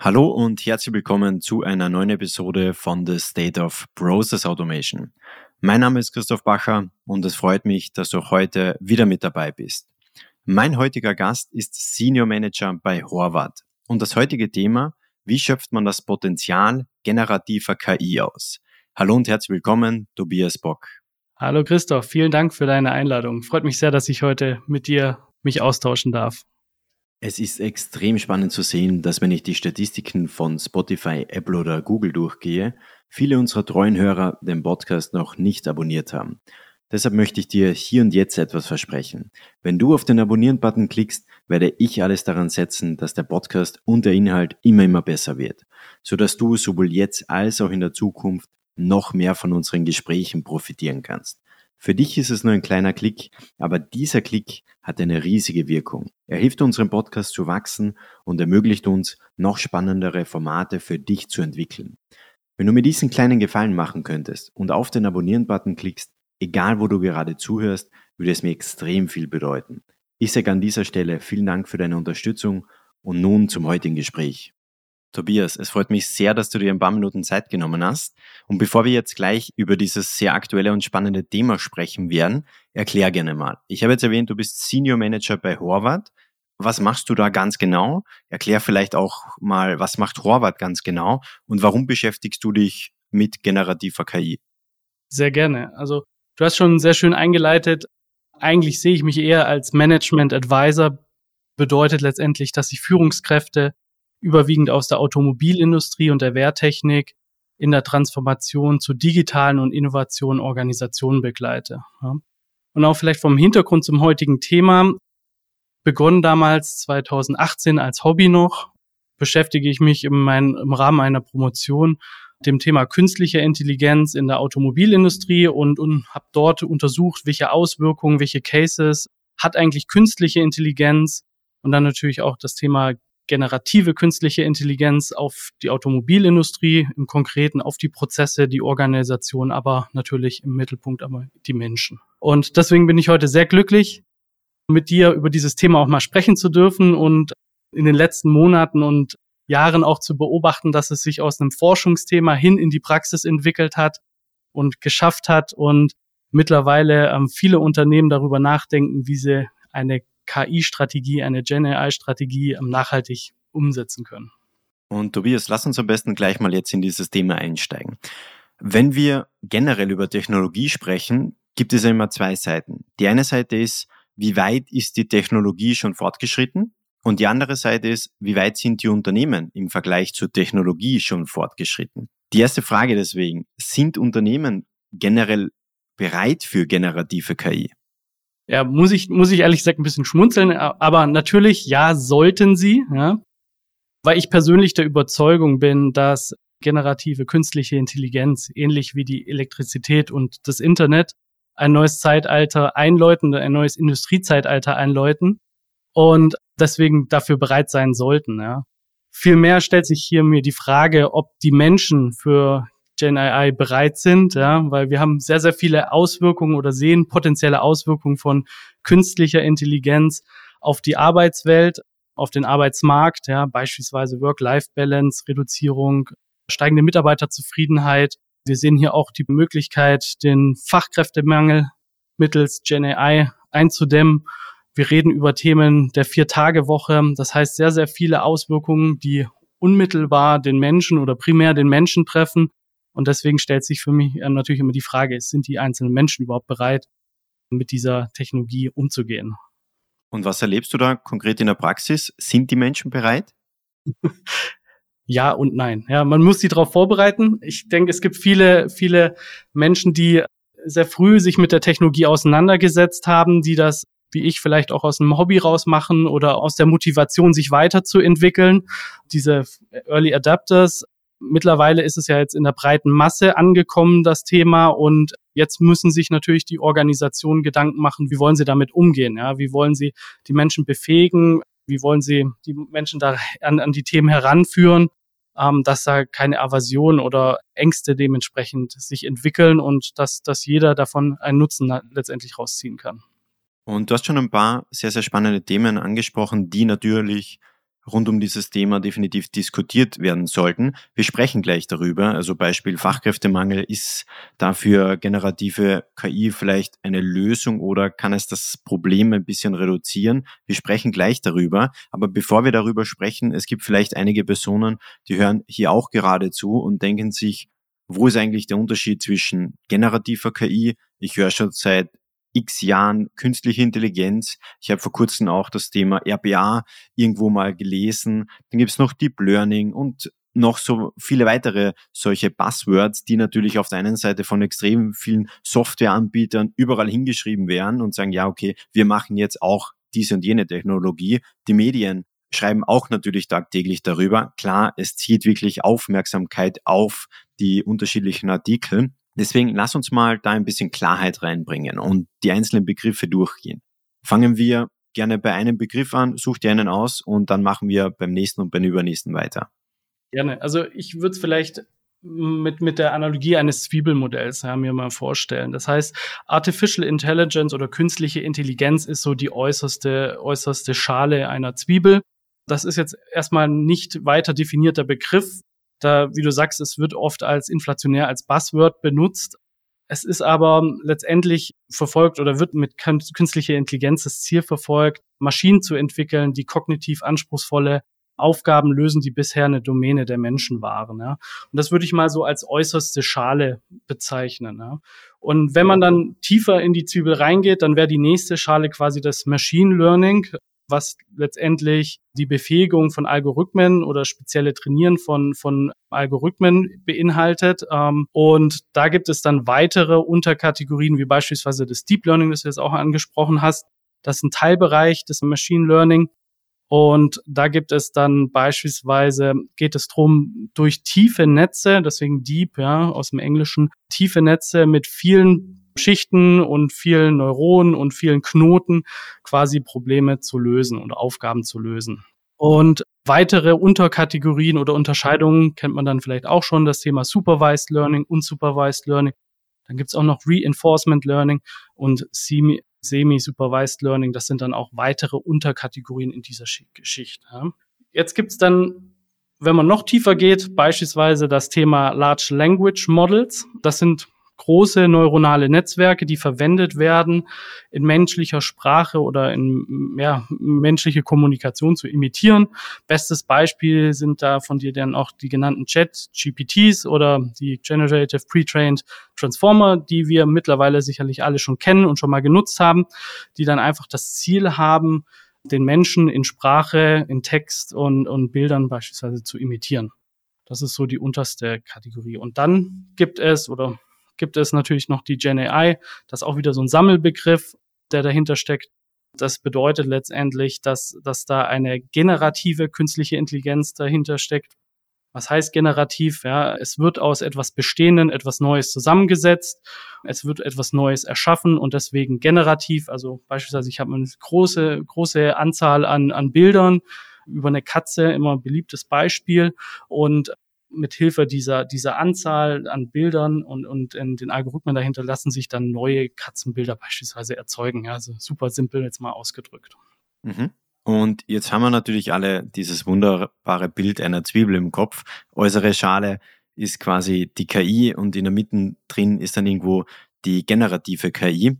Hallo und herzlich willkommen zu einer neuen Episode von The State of Process Automation. Mein Name ist Christoph Bacher und es freut mich, dass du heute wieder mit dabei bist. Mein heutiger Gast ist Senior Manager bei Horvath und das heutige Thema: Wie schöpft man das Potenzial generativer KI aus? Hallo und herzlich willkommen, Tobias Bock. Hallo Christoph, vielen Dank für deine Einladung. Freut mich sehr, dass ich heute mit dir mich austauschen darf. Es ist extrem spannend zu sehen, dass wenn ich die Statistiken von Spotify, Apple oder Google durchgehe, viele unserer treuen Hörer den Podcast noch nicht abonniert haben. Deshalb möchte ich dir hier und jetzt etwas versprechen. Wenn du auf den Abonnieren-Button klickst, werde ich alles daran setzen, dass der Podcast und der Inhalt immer besser wird, sodass du sowohl jetzt als auch in der Zukunft noch mehr von unseren Gesprächen profitieren kannst. Für dich ist es nur ein kleiner Klick, aber dieser Klick hat eine riesige Wirkung. Er hilft unserem Podcast zu wachsen und ermöglicht uns, noch spannendere Formate für dich zu entwickeln. Wenn du mir diesen kleinen Gefallen machen könntest und auf den Abonnieren-Button klickst, egal wo du gerade zuhörst, würde es mir extrem viel bedeuten. Ich sage an dieser Stelle vielen Dank für deine Unterstützung und nun zum heutigen Gespräch. Tobias, es freut mich sehr, dass du dir ein paar Minuten Zeit genommen hast. Und bevor wir jetzt gleich über dieses sehr aktuelle und spannende Thema sprechen werden, erklär gerne mal. Ich habe jetzt erwähnt, du bist Senior Manager bei Horvath. Was machst du da ganz genau? Erklär vielleicht auch mal, was macht Horvath ganz genau und warum beschäftigst du dich mit generativer KI? Sehr gerne. Also du hast schon sehr schön eingeleitet. Eigentlich sehe ich mich eher als Management Advisor. Bedeutet letztendlich, dass ich Führungskräfte überwiegend aus der Automobilindustrie und der Wehrtechnik in der Transformation zu digitalen und innovativen Organisationen begleite. Und auch vielleicht vom Hintergrund zum heutigen Thema. Begonnen damals 2018 als Hobby noch, beschäftige ich mich im Rahmen einer Promotion mit dem Thema künstliche Intelligenz in der Automobilindustrie und habe dort untersucht, welche Auswirkungen, welche Cases hat eigentlich künstliche Intelligenz und dann natürlich auch das Thema generative künstliche Intelligenz auf die Automobilindustrie, im Konkreten auf die Prozesse, die Organisation, aber natürlich im Mittelpunkt aber die Menschen. Und deswegen bin ich heute sehr glücklich, mit dir über dieses Thema auch mal sprechen zu dürfen und in den letzten Monaten und Jahren auch zu beobachten, dass es sich aus einem Forschungsthema hin in die Praxis entwickelt hat und geschafft hat und mittlerweile viele Unternehmen darüber nachdenken, wie sie eine KI-Strategie, eine Gen-AI-Strategie nachhaltig umsetzen können. Und Tobias, lass uns am besten gleich mal jetzt in dieses Thema einsteigen. Wenn wir generell über Technologie sprechen, gibt es ja immer zwei Seiten. Die eine Seite ist, wie weit ist die Technologie schon fortgeschritten? Und die andere Seite ist, wie weit sind die Unternehmen im Vergleich zur Technologie schon fortgeschritten? Die erste Frage deswegen, sind Unternehmen generell bereit für generative KI? Ja, muss ich ehrlich gesagt ein bisschen schmunzeln, aber natürlich, ja, sollten sie, ja, weil ich persönlich der Überzeugung bin, dass generative künstliche Intelligenz, ähnlich wie die Elektrizität und das Internet, ein neues Zeitalter einläuten, ein neues Industriezeitalter einläuten und deswegen dafür bereit sein sollten, ja. Vielmehr stellt sich hier mir die Frage, ob die Menschen für Gen-AI bereit sind, ja, weil wir haben sehr, sehr viele Auswirkungen oder sehen potenzielle Auswirkungen von künstlicher Intelligenz auf die Arbeitswelt, auf den Arbeitsmarkt, ja, beispielsweise Work-Life-Balance, Reduzierung, steigende Mitarbeiterzufriedenheit. Wir sehen hier auch die Möglichkeit, den Fachkräftemangel mittels Gen-AI einzudämmen. Wir reden über Themen der 4-Tage-Woche. Das heißt, sehr, sehr viele Auswirkungen, die unmittelbar den Menschen oder primär den Menschen treffen. Und deswegen stellt sich für mich natürlich immer die Frage, sind die einzelnen Menschen überhaupt bereit, mit dieser Technologie umzugehen? Und was erlebst du da konkret in der Praxis? Sind die Menschen bereit? Ja und nein. Ja, man muss sie darauf vorbereiten. Ich denke, es gibt viele Menschen, die sehr früh sich mit der Technologie auseinandergesetzt haben, die das, wie ich, vielleicht auch aus einem Hobby rausmachen oder aus der Motivation, sich weiterzuentwickeln. Diese Early Adapters. Mittlerweile ist es ja jetzt in der breiten Masse angekommen, das Thema, und jetzt müssen sich natürlich die Organisationen Gedanken machen, wie wollen sie damit umgehen, ja? Wie wollen sie die Menschen befähigen, wie wollen sie die Menschen da an die Themen heranführen, dass da keine Aversion oder Ängste dementsprechend sich entwickeln und dass jeder davon einen Nutzen letztendlich rausziehen kann. Und du hast schon ein paar sehr, sehr spannende Themen angesprochen, die natürlich rund um dieses Thema definitiv diskutiert werden sollten. Wir sprechen gleich darüber. Also Beispiel Fachkräftemangel. Ist dafür generative KI vielleicht eine Lösung oder kann es das Problem ein bisschen reduzieren? Wir sprechen gleich darüber. Aber bevor wir darüber sprechen, es gibt vielleicht einige Personen, die hören hier auch gerade zu und denken sich, wo ist eigentlich der Unterschied zwischen generativer KI? Ich höre schon seit x Jahren künstliche Intelligenz. Ich habe vor kurzem auch das Thema RPA irgendwo mal gelesen. Dann gibt's noch Deep Learning und noch so viele weitere solche Buzzwords, die natürlich auf der einen Seite von extrem vielen Softwareanbietern überall hingeschrieben werden und sagen, ja, okay, wir machen jetzt auch diese und jene Technologie. Die Medien schreiben auch natürlich tagtäglich darüber. Klar, es zieht wirklich Aufmerksamkeit auf die unterschiedlichen Artikel. Deswegen lass uns mal da ein bisschen Klarheit reinbringen und die einzelnen Begriffe durchgehen. Fangen wir gerne bei einem Begriff an, such dir einen aus und dann machen wir beim nächsten und beim übernächsten weiter. Gerne. Also ich würde es vielleicht mit der Analogie eines Zwiebelmodells mir mal vorstellen. Das heißt, Artificial Intelligence oder künstliche Intelligenz ist so die äußerste Schale einer Zwiebel. Das ist jetzt erstmal nicht weiter definierter Begriff. Da, wie du sagst, es wird oft als inflationär, als Buzzword benutzt. Es ist aber letztendlich verfolgt oder wird mit künstlicher Intelligenz das Ziel verfolgt, Maschinen zu entwickeln, die kognitiv anspruchsvolle Aufgaben lösen, die bisher eine Domäne der Menschen waren. Ja. Und das würde ich mal so als äußerste Schale bezeichnen. Ja. Und wenn man dann tiefer in die Zwiebel reingeht, dann wäre die nächste Schale quasi das Machine Learning, was letztendlich die Befähigung von Algorithmen oder spezielle Trainieren von Algorithmen beinhaltet. Und da gibt es dann weitere Unterkategorien, wie beispielsweise das Deep Learning, das du jetzt auch angesprochen hast. Das ist ein Teilbereich des Machine Learning. Und da gibt es dann beispielsweise, geht es drum, durch tiefe Netze, deswegen Deep, ja, aus dem Englischen, tiefe Netze mit vielen Schichten und vielen Neuronen und vielen Knoten quasi Probleme zu lösen oder Aufgaben zu lösen. Und weitere Unterkategorien oder Unterscheidungen kennt man dann vielleicht auch schon, das Thema Supervised Learning, Unsupervised Learning. Dann gibt's auch noch Reinforcement Learning und Semi-Supervised Learning. Das sind dann auch weitere Unterkategorien in dieser Geschichte. Jetzt gibt's dann, wenn man noch tiefer geht, beispielsweise das Thema Large Language Models. Das sind große neuronale Netzwerke, die verwendet werden, in menschlicher Sprache oder in menschliche Kommunikation zu imitieren. Bestes Beispiel sind da von dir dann auch die genannten Chat-GPTs oder die Generative Pre-Trained Transformer, die wir mittlerweile sicherlich alle schon kennen und schon mal genutzt haben, die dann einfach das Ziel haben, den Menschen in Sprache, in Text und Bildern beispielsweise zu imitieren. Das ist so die unterste Kategorie. Und dann gibt es natürlich noch die Gen AI, das ist auch wieder so ein Sammelbegriff, der dahinter steckt. Das bedeutet letztendlich, dass da eine generative künstliche Intelligenz dahinter steckt. Was heißt generativ? Ja, es wird aus etwas Bestehenden etwas Neues zusammengesetzt. Es wird etwas Neues erschaffen und deswegen generativ. Also beispielsweise, ich habe eine große Anzahl an Bildern über eine Katze, immer ein beliebtes Beispiel. Und mit Hilfe dieser Anzahl an Bildern und in den Algorithmen dahinter lassen sich dann neue Katzenbilder beispielsweise erzeugen. Ja, also super simpel jetzt mal ausgedrückt. Mhm. Und jetzt haben wir natürlich alle dieses wunderbare Bild einer Zwiebel im Kopf. Äußere Schale ist quasi die KI und in der Mitte drin ist dann irgendwo die generative KI.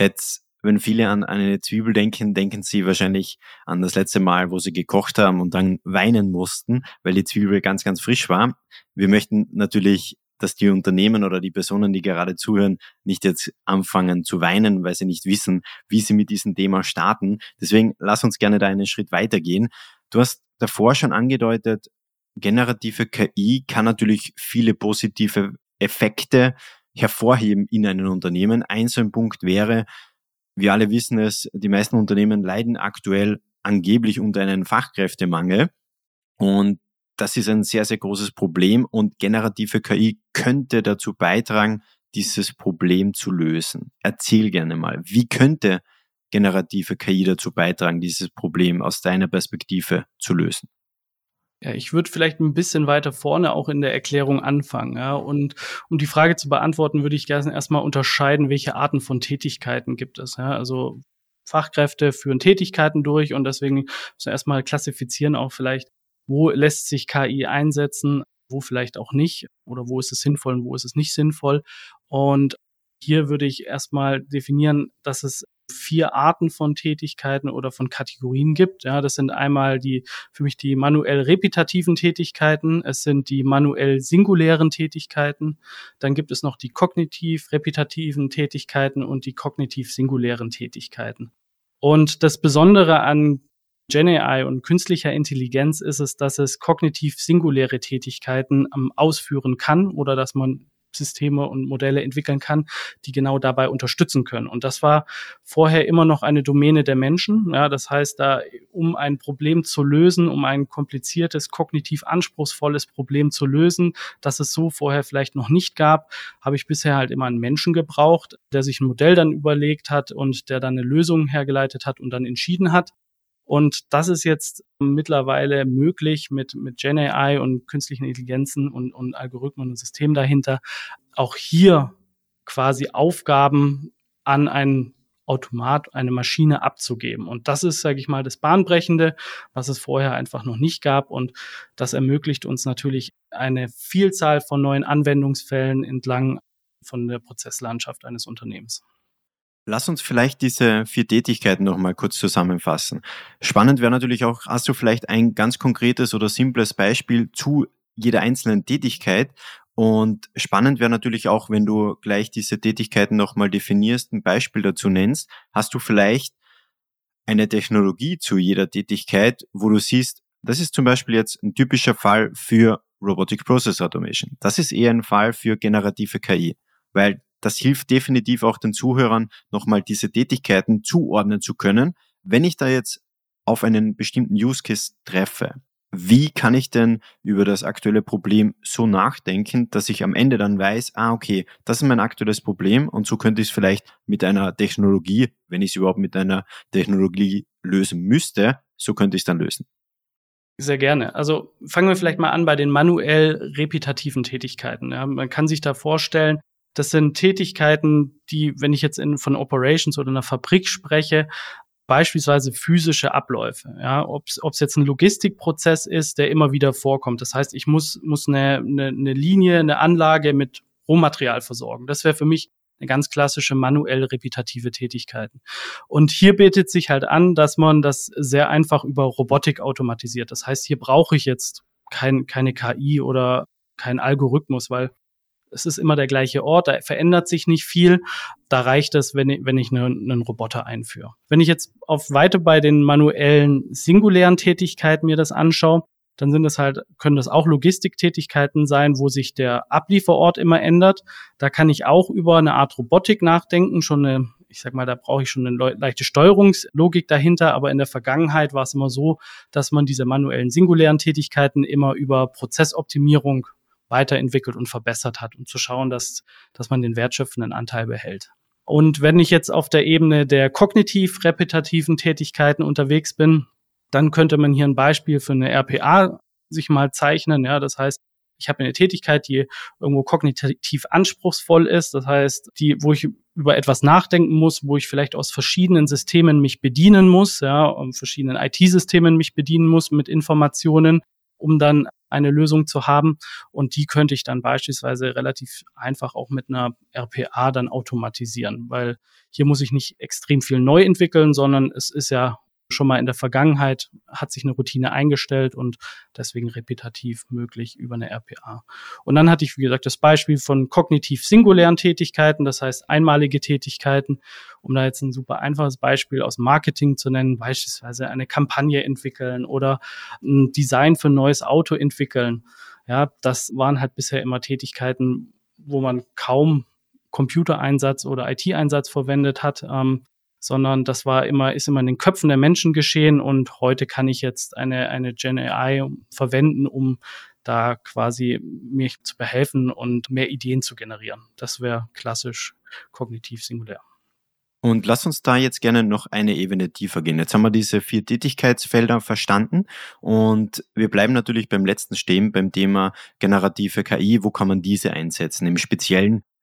Wenn viele an eine Zwiebel denken sie wahrscheinlich an das letzte Mal, wo sie gekocht haben und dann weinen mussten, weil die Zwiebel ganz, ganz frisch war. Wir möchten natürlich, dass die Unternehmen oder die Personen, die gerade zuhören, nicht jetzt anfangen zu weinen, weil sie nicht wissen, wie sie mit diesem Thema starten. Deswegen lass uns gerne da einen Schritt weitergehen. Du hast davor schon angedeutet, generative KI kann natürlich viele positive Effekte hervorheben in einem Unternehmen. Ein so ein Punkt wäre, wir alle wissen es, die meisten Unternehmen leiden aktuell angeblich unter einem Fachkräftemangel und das ist ein sehr, sehr großes Problem und generative KI könnte dazu beitragen, dieses Problem zu lösen. Erzähl gerne mal, wie könnte generative KI dazu beitragen, dieses Problem aus deiner Perspektive zu lösen? Ja, ich würde vielleicht ein bisschen weiter vorne auch in der Erklärung anfangen. Ja. Und um die Frage zu beantworten, würde ich gerne erstmal unterscheiden, welche Arten von Tätigkeiten gibt es. Ja. Also Fachkräfte führen Tätigkeiten durch und deswegen müssen wir erstmal klassifizieren auch vielleicht, wo lässt sich KI einsetzen, wo vielleicht auch nicht oder wo ist es sinnvoll und wo ist es nicht sinnvoll. Und hier würde ich erstmal definieren, dass es 4 Arten von Tätigkeiten oder von Kategorien gibt. Ja, das sind einmal für mich die manuell repetitiven Tätigkeiten, es sind die manuell singulären Tätigkeiten, dann gibt es noch die kognitiv repetitiven Tätigkeiten und die kognitiv singulären Tätigkeiten. Und das Besondere an GenAI und künstlicher Intelligenz ist es, dass es kognitiv singuläre Tätigkeiten ausführen kann oder dass man Systeme und Modelle entwickeln kann, die genau dabei unterstützen können. Und das war vorher immer noch eine Domäne der Menschen. Ja, das heißt, um ein Problem zu lösen, um ein kompliziertes, kognitiv anspruchsvolles Problem zu lösen, das es so vorher vielleicht noch nicht gab, habe ich bisher halt immer einen Menschen gebraucht, der sich ein Modell dann überlegt hat und der dann eine Lösung hergeleitet hat und dann entschieden hat. Und das ist jetzt mittlerweile möglich mit GenAI und künstlichen Intelligenzen und Algorithmen und Systemen dahinter, auch hier quasi Aufgaben an einen Automat, eine Maschine abzugeben. Und das ist, sage ich mal, das Bahnbrechende, was es vorher einfach noch nicht gab. Und das ermöglicht uns natürlich eine Vielzahl von neuen Anwendungsfällen entlang von der Prozesslandschaft eines Unternehmens. Lass uns vielleicht diese 4 Tätigkeiten noch mal kurz zusammenfassen. Spannend wäre natürlich auch, hast du vielleicht ein ganz konkretes oder simples Beispiel zu jeder einzelnen Tätigkeit? Und spannend wäre natürlich auch, wenn du gleich diese Tätigkeiten noch mal definierst, ein Beispiel dazu nennst. Hast du vielleicht eine Technologie zu jeder Tätigkeit, wo du siehst, das ist zum Beispiel jetzt ein typischer Fall für Robotic Process Automation. Das ist eher ein Fall für generative KI, weil das hilft definitiv auch den Zuhörern, nochmal diese Tätigkeiten zuordnen zu können. Wenn ich da jetzt auf einen bestimmten Use Case treffe, wie kann ich denn über das aktuelle Problem so nachdenken, dass ich am Ende dann weiß, okay, das ist mein aktuelles Problem und so könnte ich es vielleicht mit einer Technologie, wenn ich es überhaupt mit einer Technologie lösen müsste, so könnte ich es dann lösen. Sehr gerne. Also fangen wir vielleicht mal an bei den manuell repetitiven Tätigkeiten. Ja, man kann sich da vorstellen, das sind Tätigkeiten, die, wenn ich jetzt von Operations oder einer Fabrik spreche, beispielsweise physische Abläufe. Ja, ob es jetzt ein Logistikprozess ist, der immer wieder vorkommt. Das heißt, ich muss eine Linie, eine Anlage mit Rohmaterial versorgen. Das wäre für mich eine ganz klassische manuell repetitive Tätigkeiten. Und hier bietet sich halt an, dass man das sehr einfach über Robotik automatisiert. Das heißt, hier brauche ich jetzt keine KI oder keinen Algorithmus, weil es ist immer der gleiche Ort, da verändert sich nicht viel. Da reicht es, wenn ich einen Roboter einführe. Wenn ich jetzt weiter bei den manuellen singulären Tätigkeiten mir das anschaue, dann können das auch Logistiktätigkeiten sein, wo sich der Ablieferort immer ändert. Da kann ich auch über eine Art Robotik nachdenken, da brauche ich schon eine leichte Steuerungslogik dahinter, aber in der Vergangenheit war es immer so, dass man diese manuellen singulären Tätigkeiten immer über Prozessoptimierung weiterentwickelt und verbessert hat, um zu schauen, dass man den wertschöpfenden Anteil behält. Und wenn ich jetzt auf der Ebene der kognitiv repetitiven Tätigkeiten unterwegs bin, dann könnte man hier ein Beispiel für eine RPA sich mal zeichnen. Ja, das heißt, ich habe eine Tätigkeit, die irgendwo kognitiv anspruchsvoll ist. Das heißt, wo ich über etwas nachdenken muss, wo ich vielleicht aus verschiedenen Systemen mich bedienen muss, verschiedenen IT-Systemen mich bedienen muss mit Informationen, um dann eine Lösung zu haben. Und die könnte ich dann beispielsweise relativ einfach auch mit einer RPA dann automatisieren, weil hier muss ich nicht extrem viel neu entwickeln, sondern es ist ja schon mal in der Vergangenheit, hat sich eine Routine eingestellt und deswegen repetitiv möglich über eine RPA. Und dann hatte ich, wie gesagt, das Beispiel von kognitiv singulären Tätigkeiten, das heißt einmalige Tätigkeiten, um da jetzt ein super einfaches Beispiel aus Marketing zu nennen, beispielsweise eine Kampagne entwickeln oder ein Design für ein neues Auto entwickeln. Ja, das waren halt bisher immer Tätigkeiten, wo man kaum Computereinsatz oder IT-Einsatz verwendet hat, sondern das ist immer in den Köpfen der Menschen geschehen und heute kann ich jetzt eine Gen AI verwenden, um da quasi mir zu behelfen und mehr Ideen zu generieren. Das wäre klassisch kognitiv singulär. Und lass uns da jetzt gerne noch eine Ebene tiefer gehen. Jetzt haben wir diese 4 Tätigkeitsfelder verstanden und wir bleiben natürlich beim letzten stehen, beim Thema generative KI. Wo kann man diese einsetzen? Im Speziellen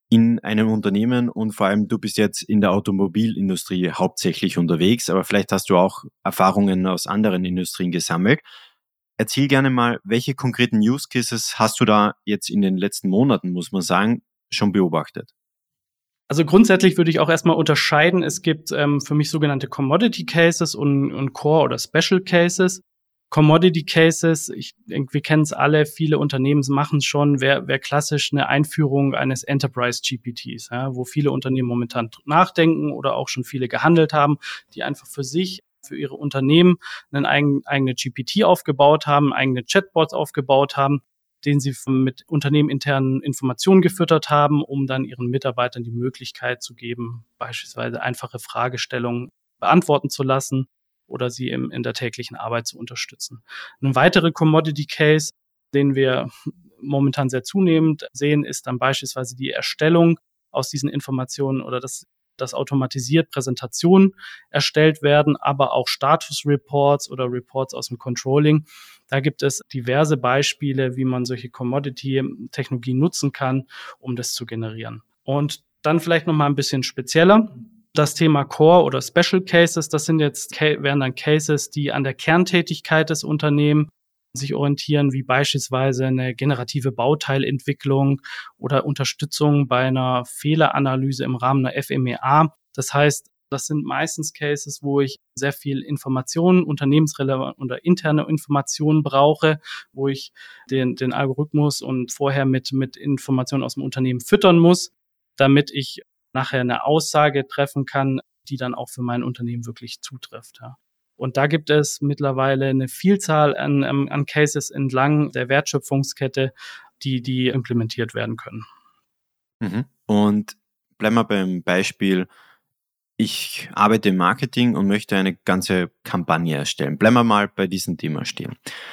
in einem Unternehmen und vor allem du bist jetzt in der Automobilindustrie hauptsächlich unterwegs, aber vielleicht hast du auch Erfahrungen aus anderen Industrien gesammelt. Erzähl gerne mal, welche konkreten Use Cases hast du da jetzt in den letzten Monaten, muss man sagen, schon beobachtet? Also grundsätzlich würde ich auch erstmal unterscheiden. Es gibt für mich sogenannte Commodity Cases und Core oder Special Cases. Commodity Cases, ich denke, wir kennen es alle, viele Unternehmen machen es schon, wäre klassisch eine Einführung eines Enterprise GPTs, ja, wo viele Unternehmen momentan nachdenken oder auch schon viele gehandelt haben, die einfach für sich, für ihre Unternehmen einen eigene GPT aufgebaut haben, eigene Chatbots aufgebaut haben, den sie mit unternehmeninternen Informationen gefüttert haben, um dann ihren Mitarbeitern die Möglichkeit zu geben, beispielsweise einfache Fragestellungen beantworten zu lassen oder sie in der täglichen Arbeit zu unterstützen. Ein weiterer Commodity Case, den wir momentan sehr zunehmend sehen, ist dann beispielsweise die Erstellung aus diesen Informationen oder dass automatisiert Präsentationen erstellt werden, aber auch Status-Reports oder Reports aus dem Controlling. Da gibt es diverse Beispiele, wie man solche Commodity-Technologien nutzen kann, um das zu generieren. Und dann vielleicht noch mal ein bisschen spezieller. Das Thema Core oder Special Cases, das wären dann Cases, die an der Kerntätigkeit des Unternehmens sich orientieren, wie beispielsweise eine generative Bauteilentwicklung oder Unterstützung bei einer Fehleranalyse im Rahmen einer FMEA. Das heißt, das sind meistens Cases, wo ich sehr viel Informationen, unternehmensrelevant oder interne Informationen brauche, wo ich den Algorithmus und vorher mit Informationen aus dem Unternehmen füttern muss, damit ich nachher eine Aussage treffen kann, die dann auch für mein Unternehmen wirklich zutrifft. Ja. Und da gibt es mittlerweile eine Vielzahl an Cases entlang der Wertschöpfungskette, die implementiert werden können. Mhm. Und bleiben wir beim Beispiel, ich arbeite im Marketing und möchte eine ganze Kampagne erstellen. Bleiben wir mal bei diesem Thema stehen.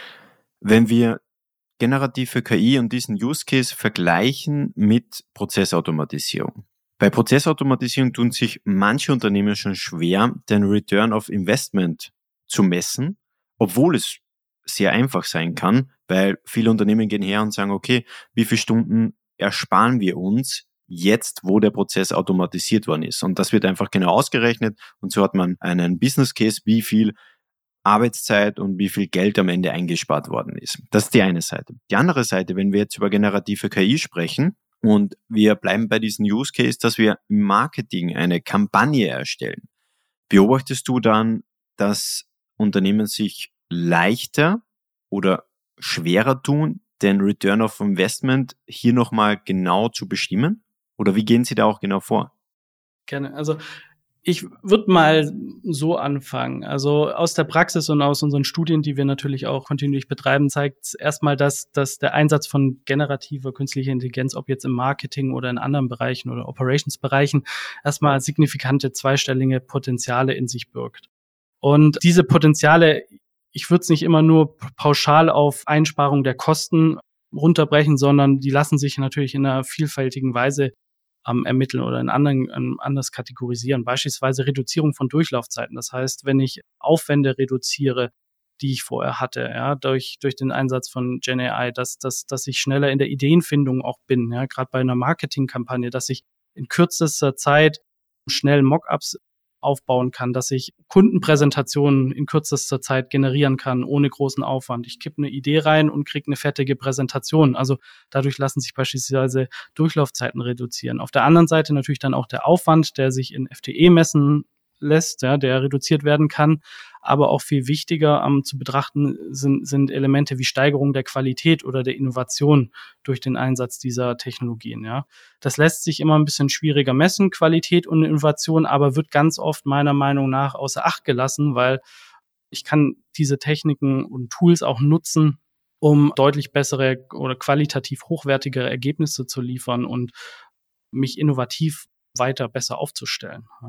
Wenn wir generative KI und diesen Use Case vergleichen mit Prozessautomatisierung. Bei Prozessautomatisierung tun sich manche Unternehmen schon schwer, den Return of Investment zu messen, obwohl es sehr einfach sein kann, weil viele Unternehmen gehen her und sagen, okay, wie viele Stunden ersparen wir uns jetzt, wo der Prozess automatisiert worden ist? Und das wird einfach genau ausgerechnet und so hat man einen Business Case, wie viel Arbeitszeit und wie viel Geld am Ende eingespart worden ist. Das ist die eine Seite. Die andere Seite, wenn wir jetzt über generative KI sprechen und wir bleiben bei diesem Use Case, dass wir im Marketing eine Kampagne erstellen, beobachtest du dann, dass Unternehmen sich leichter oder schwerer tun, den Return of Investment hier nochmal genau zu bestimmen? Oder wie gehen Sie da auch genau vor? Gerne. Also ich würde mal so anfangen. Also aus der Praxis und aus unseren Studien, die wir natürlich auch kontinuierlich betreiben, zeigt erstmal, dass der Einsatz von generativer künstlicher Intelligenz, ob jetzt im Marketing oder in anderen Bereichen oder Operations-Bereichen, erstmal signifikante zweistellige Potenziale in sich birgt. Und diese Potenziale, ich würde es nicht immer nur pauschal auf Einsparung der Kosten runterbrechen, sondern die lassen sich natürlich in einer vielfältigen Weise ermitteln oder anders kategorisieren. Beispielsweise Reduzierung von Durchlaufzeiten. Das heißt, wenn ich Aufwände reduziere, die ich vorher hatte, ja, durch den Einsatz von GenAI, dass ich schneller in der Ideenfindung auch bin, ja, gerade bei einer Marketingkampagne, dass ich in kürzester Zeit schnell Mockups aufbauen kann, dass ich Kundenpräsentationen in kürzester Zeit generieren kann, ohne großen Aufwand. Ich kippe eine Idee rein und kriege eine fertige Präsentation. Also dadurch lassen sich beispielsweise Durchlaufzeiten reduzieren. Auf der anderen Seite natürlich dann auch der Aufwand, der sich in FTE messen lässt, ja, der reduziert werden kann. Aber auch viel wichtiger zu betrachten sind Elemente wie Steigerung der Qualität oder der Innovation durch den Einsatz dieser Technologien. Ja. Das lässt sich immer ein bisschen schwieriger messen, Qualität und Innovation, aber wird ganz oft meiner Meinung nach außer Acht gelassen, weil ich kann diese Techniken und Tools auch nutzen, um deutlich bessere oder qualitativ hochwertigere Ergebnisse zu liefern und mich innovativ weiter besser aufzustellen. Ja.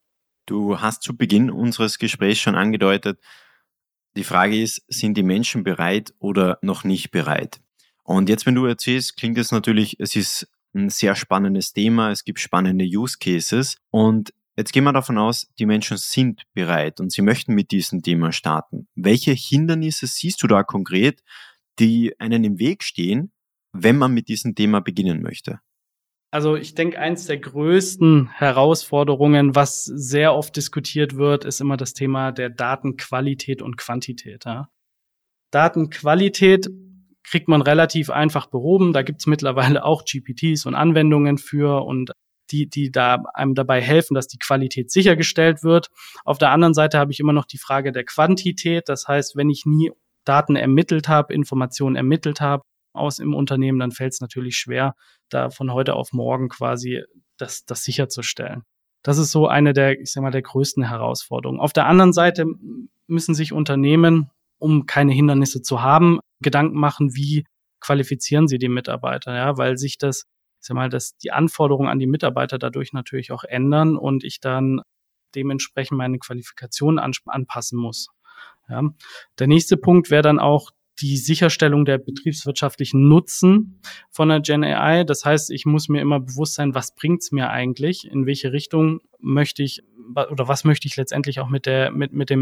Du hast zu Beginn unseres Gesprächs schon angedeutet, die Frage ist, sind die Menschen bereit oder noch nicht bereit? Und jetzt, wenn du erzählst, klingt es natürlich, es ist ein sehr spannendes Thema, es gibt spannende Use Cases und jetzt gehen wir davon aus, die Menschen sind bereit und sie möchten mit diesem Thema starten. Welche Hindernisse siehst du da konkret, die einen im Weg stehen, wenn man mit diesem Thema beginnen möchte? Also ich denke, eins der größten Herausforderungen, was sehr oft diskutiert wird, ist immer das Thema der Datenqualität und Quantität. Ja. Datenqualität kriegt man relativ einfach behoben. Da gibt's mittlerweile auch GPTs und Anwendungen für und die da einem dabei helfen, dass die Qualität sichergestellt wird. Auf der anderen Seite habe ich immer noch die Frage der Quantität. Das heißt, wenn ich nie Daten ermittelt habe, Informationen ermittelt habe aus im Unternehmen, dann fällt es natürlich schwer, da von heute auf morgen quasi das sicherzustellen. Das ist so eine der, ich sag mal, der größten Herausforderungen. Auf der anderen Seite müssen sich Unternehmen, um keine Hindernisse zu haben, Gedanken machen, wie qualifizieren sie die Mitarbeiter, ja, weil sich das, ich sag mal, die Anforderungen an die Mitarbeiter dadurch natürlich auch ändern und ich dann dementsprechend meine Qualifikationen anpassen muss. Ja. Der nächste Punkt wäre dann auch die Sicherstellung der betriebswirtschaftlichen Nutzen von der Gen AI. Das heißt, ich muss mir immer bewusst sein, was bringt's mir eigentlich? In welche Richtung möchte ich oder was möchte ich letztendlich auch mit der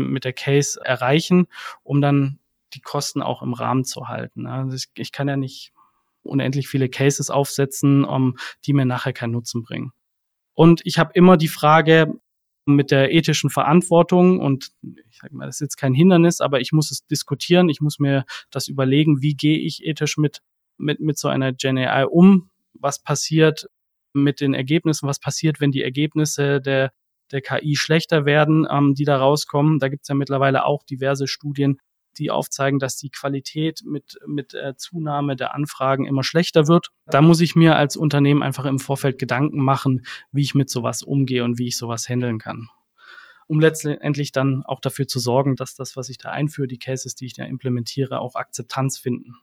Case erreichen, um dann die Kosten auch im Rahmen zu halten. Also ich kann ja nicht unendlich viele Cases aufsetzen, die mir nachher keinen Nutzen bringen. Und ich habe immer die Frage mit der ethischen Verantwortung und ich sage mal, das ist jetzt kein Hindernis, aber ich muss es diskutieren, ich muss mir das überlegen, wie gehe ich ethisch mit so einer Gen AI um, was passiert mit den Ergebnissen, was passiert, wenn die Ergebnisse der KI schlechter werden, die da rauskommen. Da gibt es ja mittlerweile auch diverse Studien, die aufzeigen, dass die Qualität mit Zunahme der Anfragen immer schlechter wird. Da muss ich mir als Unternehmen einfach im Vorfeld Gedanken machen, wie ich mit sowas umgehe und wie ich sowas handeln kann. Um letztendlich dann auch dafür zu sorgen, dass das, was ich da einführe, die Cases, die ich da implementiere, auch Akzeptanz finden.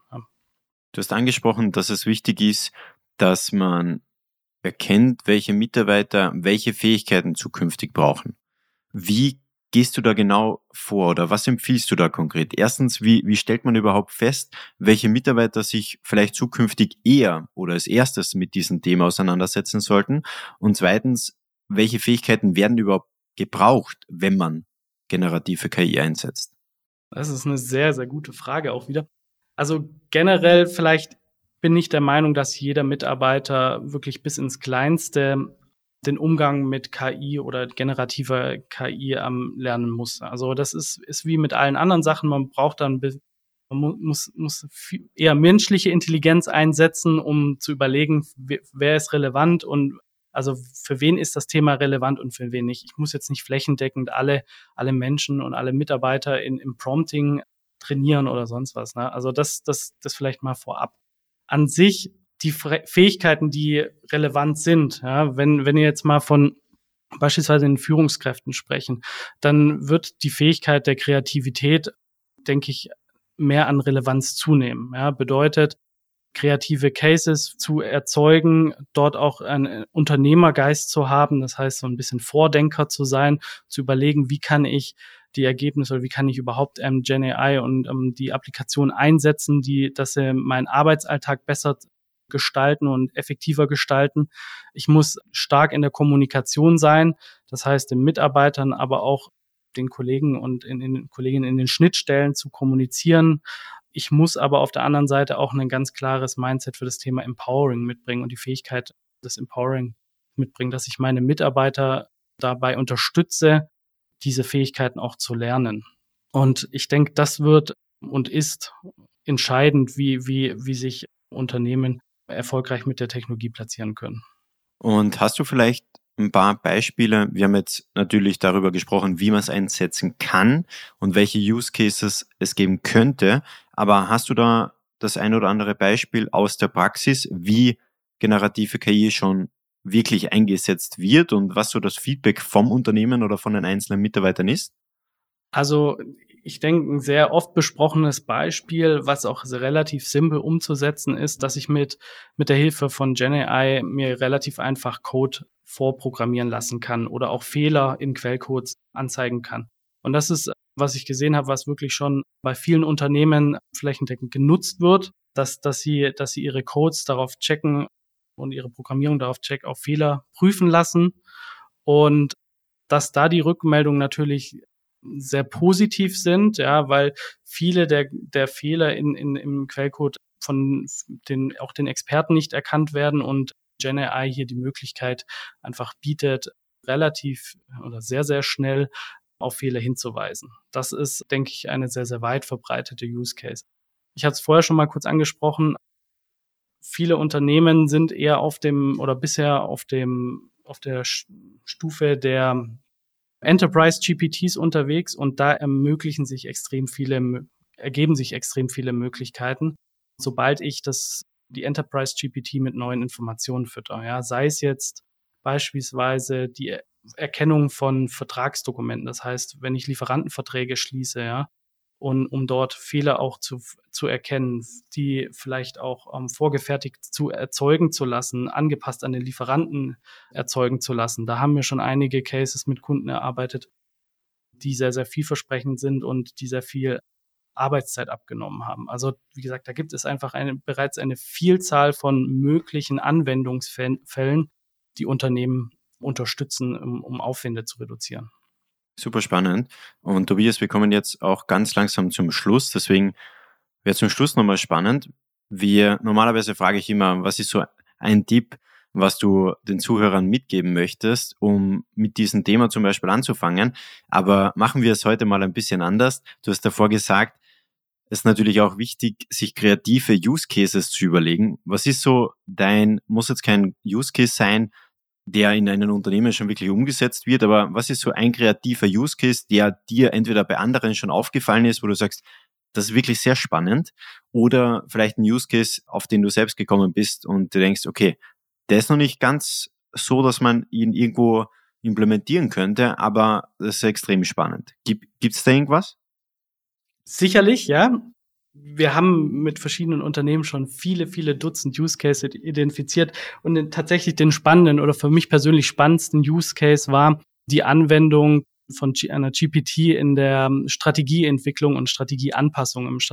Du hast angesprochen, dass es wichtig ist, dass man erkennt, welche Mitarbeiter welche Fähigkeiten zukünftig brauchen. Wie gehst du da genau vor oder was empfiehlst du da konkret? Erstens, wie stellt man überhaupt fest, welche Mitarbeiter sich vielleicht zukünftig eher oder als erstes mit diesem Thema auseinandersetzen sollten? Und zweitens, welche Fähigkeiten werden überhaupt gebraucht, wenn man generative KI einsetzt? Das ist eine sehr, sehr gute Frage auch wieder. Also generell vielleicht bin ich der Meinung, dass jeder Mitarbeiter wirklich bis ins Kleinste den Umgang mit KI oder generativer KI lernen muss. Also das ist wie mit allen anderen Sachen. Man braucht dann, man muss eher menschliche Intelligenz einsetzen, um zu überlegen, wer ist relevant und also für wen ist das Thema relevant und für wen nicht. Ich muss jetzt nicht flächendeckend alle Menschen und alle Mitarbeiter im Prompting trainieren oder sonst was. Ne? Also das vielleicht mal vorab. An sich die Fähigkeiten, die relevant sind. Ja, wenn ihr jetzt mal von beispielsweise den Führungskräften sprechen, dann wird die Fähigkeit der Kreativität, denke ich, mehr an Relevanz zunehmen. Ja, bedeutet, kreative Cases zu erzeugen, dort auch einen Unternehmergeist zu haben, das heißt, so ein bisschen Vordenker zu sein, zu überlegen, wie kann ich die Ergebnisse oder wie kann ich überhaupt Gen AI und die Applikation einsetzen, dass sie meinen Arbeitsalltag besser gestalten und effektiver gestalten. Ich muss stark in der Kommunikation sein, das heißt den Mitarbeitern, aber auch den Kollegen und den Kolleginnen in den Schnittstellen zu kommunizieren. Ich muss aber auf der anderen Seite auch ein ganz klares Mindset für das Thema Empowering mitbringen und die Fähigkeit des Empowering mitbringen, dass ich meine Mitarbeiter dabei unterstütze, diese Fähigkeiten auch zu lernen. Und ich denke, das wird und ist entscheidend, wie sich Unternehmen erfolgreich mit der Technologie platzieren können. Und hast du vielleicht ein paar Beispiele? Wir haben jetzt natürlich darüber gesprochen, wie man es einsetzen kann und welche Use Cases es geben könnte. Aber hast du da das ein oder andere Beispiel aus der Praxis, wie generative KI schon wirklich eingesetzt wird und was so das Feedback vom Unternehmen oder von den einzelnen Mitarbeitern ist? Also ich denke, ein sehr oft besprochenes Beispiel, was auch relativ simpel umzusetzen ist, dass ich mit der Hilfe von Gen AI mir relativ einfach Code vorprogrammieren lassen kann oder auch Fehler in Quellcodes anzeigen kann. Und das ist, was ich gesehen habe, was wirklich schon bei vielen Unternehmen flächendeckend genutzt wird, dass sie ihre Codes darauf checken und ihre Programmierung darauf auf Fehler prüfen lassen und dass da die Rückmeldungen natürlich sehr positiv sind, ja, weil viele der Fehler im Quellcode von den Experten nicht erkannt werden und GenAI hier die Möglichkeit einfach bietet, relativ oder sehr, sehr schnell auf Fehler hinzuweisen. Das ist, denke ich, eine sehr, sehr weit verbreitete Use Case. Ich hatte es vorher schon mal kurz angesprochen. Viele Unternehmen sind eher bisher auf der Stufe der Enterprise GPTs unterwegs und da ergeben sich extrem viele Möglichkeiten, sobald ich die Enterprise GPT mit neuen Informationen fütter. Ja, sei es jetzt beispielsweise die Erkennung von Vertragsdokumenten. Das heißt, wenn ich Lieferantenverträge schließe, ja, und um dort Fehler auch zu erkennen, die vielleicht auch vorgefertigt zu erzeugen zu lassen, angepasst an den Lieferanten erzeugen zu lassen. Da haben wir schon einige Cases mit Kunden erarbeitet, die sehr, sehr vielversprechend sind und die sehr viel Arbeitszeit abgenommen haben. Also wie gesagt, da gibt es einfach bereits eine Vielzahl von möglichen Anwendungsfällen, die Unternehmen unterstützen, um Aufwände zu reduzieren. Super spannend. Und Tobias, wir kommen jetzt auch ganz langsam zum Schluss. Deswegen wäre zum Schluss nochmal spannend. Normalerweise frage ich immer, was ist so ein Tipp, was du den Zuhörern mitgeben möchtest, um mit diesem Thema zum Beispiel anzufangen. Aber machen wir es heute mal ein bisschen anders. Du hast davor gesagt, es ist natürlich auch wichtig, sich kreative Use Cases zu überlegen. Was ist so muss jetzt kein Use Case sein, der in einem Unternehmen schon wirklich umgesetzt wird, aber was ist so ein kreativer Use Case, der dir entweder bei anderen schon aufgefallen ist, wo du sagst, das ist wirklich sehr spannend, oder vielleicht ein Use Case, auf den du selbst gekommen bist und du denkst, okay, der ist noch nicht ganz so, dass man ihn irgendwo implementieren könnte, aber das ist extrem spannend. Gibt's da irgendwas? Sicherlich, ja. Wir haben mit verschiedenen Unternehmen schon viele, viele Dutzend Use Cases identifiziert und tatsächlich den spannenden oder für mich persönlich spannendsten Use Case war die Anwendung von einer GPT in der Strategieentwicklung und Strategieanpassung im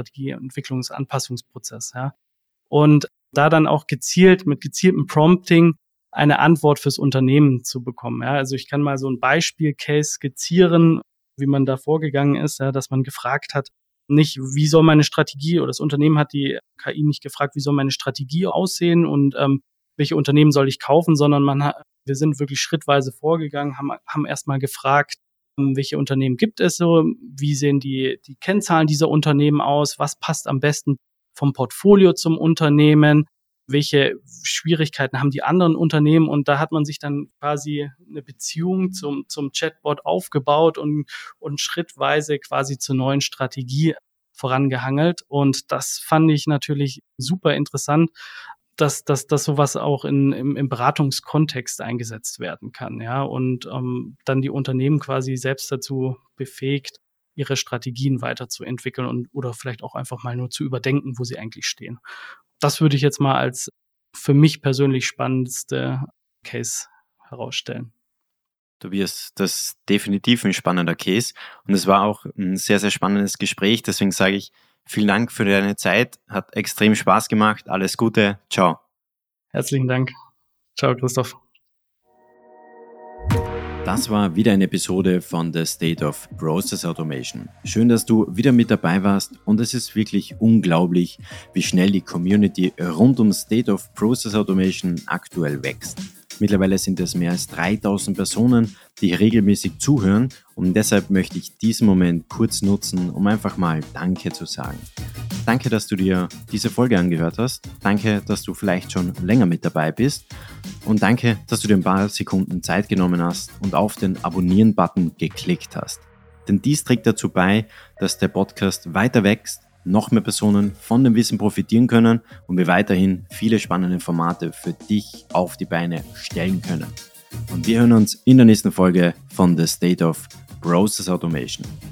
Strategieentwicklungsanpassungsprozess. Ja. Und da dann auch mit gezieltem Prompting eine Antwort fürs Unternehmen zu bekommen. Ja. Also ich kann mal so ein Beispiel-Case skizzieren, wie man da vorgegangen ist, ja, dass man gefragt hat, nicht, wie soll meine Strategie, oder das Unternehmen hat die KI nicht gefragt, wie soll meine Strategie aussehen und welche Unternehmen soll ich kaufen, sondern wir sind wirklich schrittweise vorgegangen, haben erstmal gefragt, welche Unternehmen gibt es so, wie sehen die Kennzahlen dieser Unternehmen aus, was passt am besten vom Portfolio zum Unternehmen, welche Schwierigkeiten haben die anderen Unternehmen, und da hat man sich dann quasi eine Beziehung zum Chatbot aufgebaut und schrittweise quasi zur neuen Strategie vorangehangelt, und das fand ich natürlich super interessant, dass sowas auch im Beratungskontext eingesetzt werden kann, ja, und dann die Unternehmen quasi selbst dazu befähigt, ihre Strategien weiterzuentwickeln oder vielleicht auch einfach mal nur zu überdenken, wo sie eigentlich stehen. Das würde ich jetzt mal als für mich persönlich spannendste Case herausstellen. Tobias, das ist definitiv ein spannender Case und es war auch ein sehr, sehr spannendes Gespräch. Deswegen sage ich vielen Dank für deine Zeit. Hat extrem Spaß gemacht. Alles Gute. Ciao. Herzlichen Dank. Ciao, Christoph. Das war wieder eine Episode von The State of Process Automation. Schön, dass du wieder mit dabei warst, und es ist wirklich unglaublich, wie schnell die Community rund um State of Process Automation aktuell wächst. Mittlerweile sind es mehr als 3000 Personen, die regelmäßig zuhören, und deshalb möchte ich diesen Moment kurz nutzen, um einfach mal Danke zu sagen. Danke, dass du dir diese Folge angehört hast. Danke, dass du vielleicht schon länger mit dabei bist. Und danke, dass du dir ein paar Sekunden Zeit genommen hast und auf den Abonnieren-Button geklickt hast. Denn dies trägt dazu bei, dass der Podcast weiter wächst, noch mehr Personen von dem Wissen profitieren können und wir weiterhin viele spannende Formate für dich auf die Beine stellen können. Und wir hören uns in der nächsten Folge von The State of Process Automation.